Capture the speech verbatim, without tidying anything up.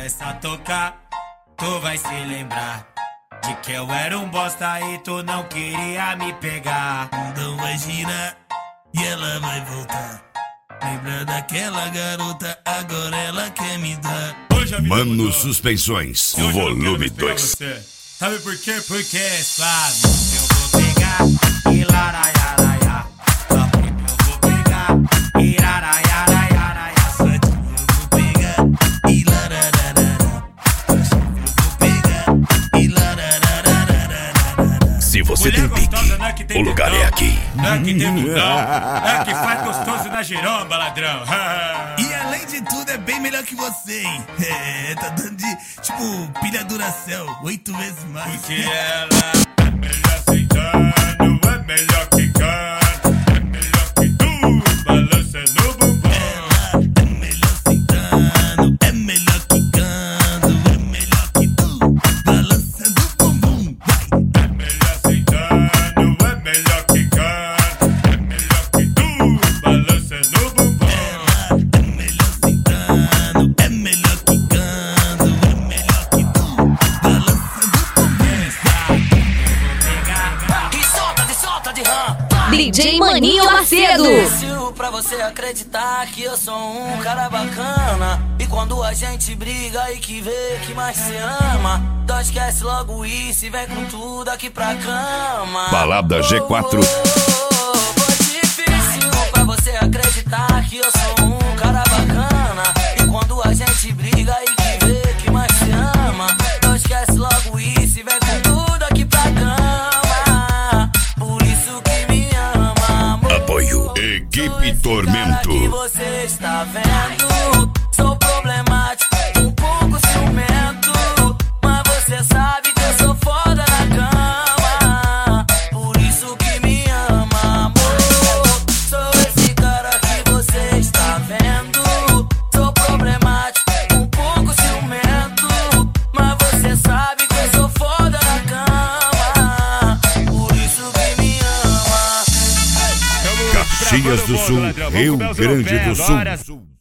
essa tocar, tu vai se lembrar de que eu era um bosta e tu não queria me pegar. Então vai girar e ela vai voltar. Lembra daquela garota, agora ela quer me dar. Mano Suspensões, volume dois. Sabe por quê? Porque é suave. Eu vou pegar e laraiaraia. Eu vou pegar e laraiaraiaraia. Eu vou pegar e larararara. Eu vou pegar e larararara. Se você tem pique, o lugar é aqui. Não é que tem bundão, é que faz gostoso na giromba, ladrão. E além de tudo é bem melhor que você, hein? É, tá dando de, tipo, pilha Duracell, oito vezes mais. Porque ela é melhor sentando, é melhor quicando, é melhor que tu, balança no bumbum. Ela é melhor sentando, é melhor quicando, é melhor que tu, balança no bumbum. Vai! É melhor sentando, é melhor quicando, é melhor que tu, balança no bumbum. Ela é melhor sentando, é melhor quicando, é melhor que tu, balança no bumbum. E solta de solta de ram. D J Maninho Macedo. Difícil pra você acreditar que eu sou um cara bacana. E quando a gente briga e que vê que mais se ama, então esquece logo isso e vem com tudo aqui pra cama. Balada G quatro. Foi difícil pra você acreditar que eu sou um cara bacana. E quando a gente briga e que vê que mais se ama, então esquece logo isso e vem com tudo aqui pra cama. Por isso que me ama, amor. Apoio Equipe Tormento. Que você está vendo, sou problemático, um pouco ciumento, mas você sabe que eu sou foda na cama. Por isso que me ama, amor. Sou esse cara que você está vendo, sou problemático, um pouco ciumento, mas você sabe que eu sou foda na cama. Por isso que me ama. Caxias do Sul, Rio Grande do Sul.